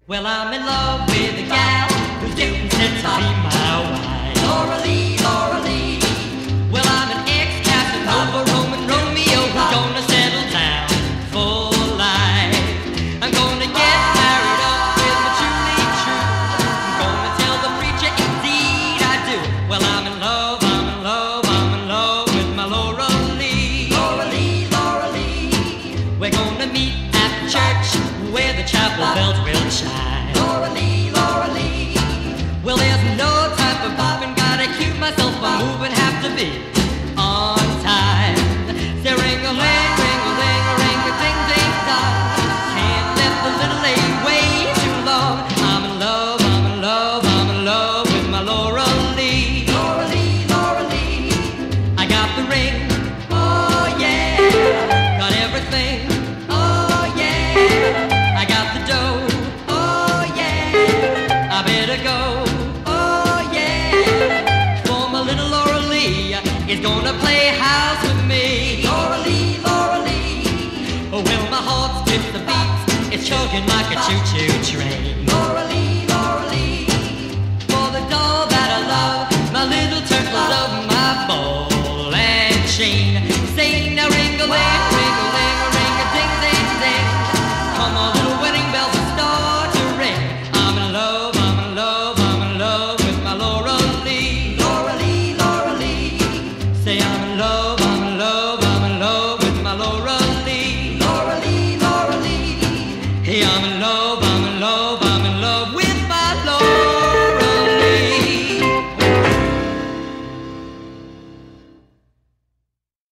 Well, I'm in love with a gal who's getting set to be my wife. Laura Lee, Laura Lee. Well, I'm an ex-Casanova, Roman Romeo, who's gonna settle down for life. I'm gonna get married up with my truly true. I'm gonna tell the preacher, indeed I do. Well, I'm in love, I'm in love, I'm in love with my Laura Lee. Laura Lee, Laura Lee. We're gonna meet at church where the chapel bells will chime. Laura Lee, Laura Lee. Well, there's no time for bobbing, gotta keep myself from moving, have to be on time. Say ring-a-ling, ring-a-ling, ring-a-ding, ding, dong. Can't let the little lady wait too long. I'm in love, I'm in love, I'm in love with my Laura Lee. Laura Lee, Laura Lee. I got the ring, Oh yeah, got everything, oh yeah, I got the dough, oh yeah, I better go. oh yeah. For my little Laura Lee is gonna play house with me. Laura Lee, Laura Lee. Oh, well, my heart skips the beat, it's chugging like a choo-choo train. Laura